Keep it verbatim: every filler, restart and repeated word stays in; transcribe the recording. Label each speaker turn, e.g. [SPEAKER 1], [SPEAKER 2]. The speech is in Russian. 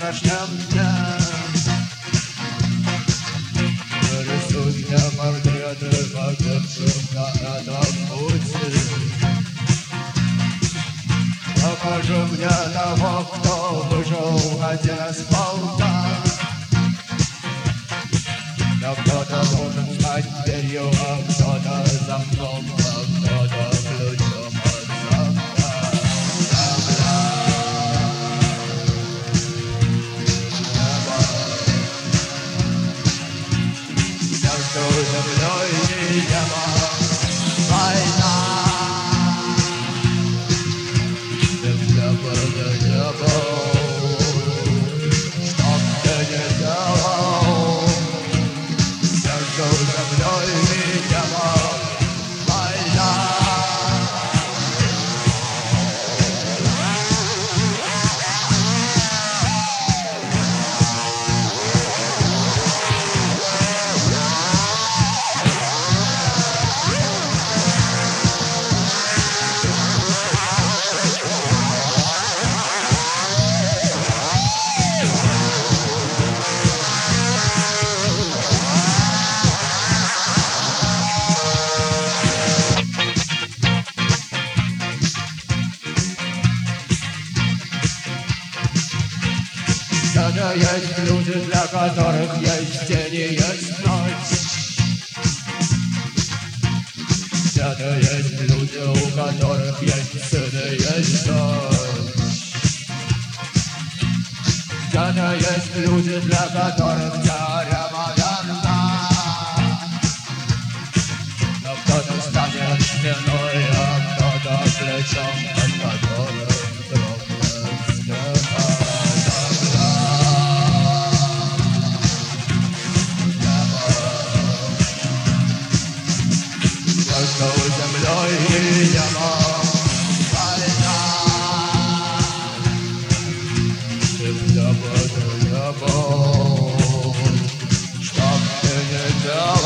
[SPEAKER 1] вчерашнем дне. Нарисуй мне портреты погибших на этом пути. Покажи мне того, кто выжил один из полка. Но кто-то должен стать дверью, а кто-то замком, а кто-то ключом от замка. Между землей и небом война. Земля под небом, чтоб ты не делал. Между землей и небом война. Где-то есть люди, для которых есть день и есть ночь. Где-то есть люди, у которых есть сын и есть дочь. Где-то есть люди, для которых теорема верна. Но кто-то станет стеной, а кто-то плечом, от которых дрогнет стена. Между землей и небом война. Земля под небом, чтоб ты не делал.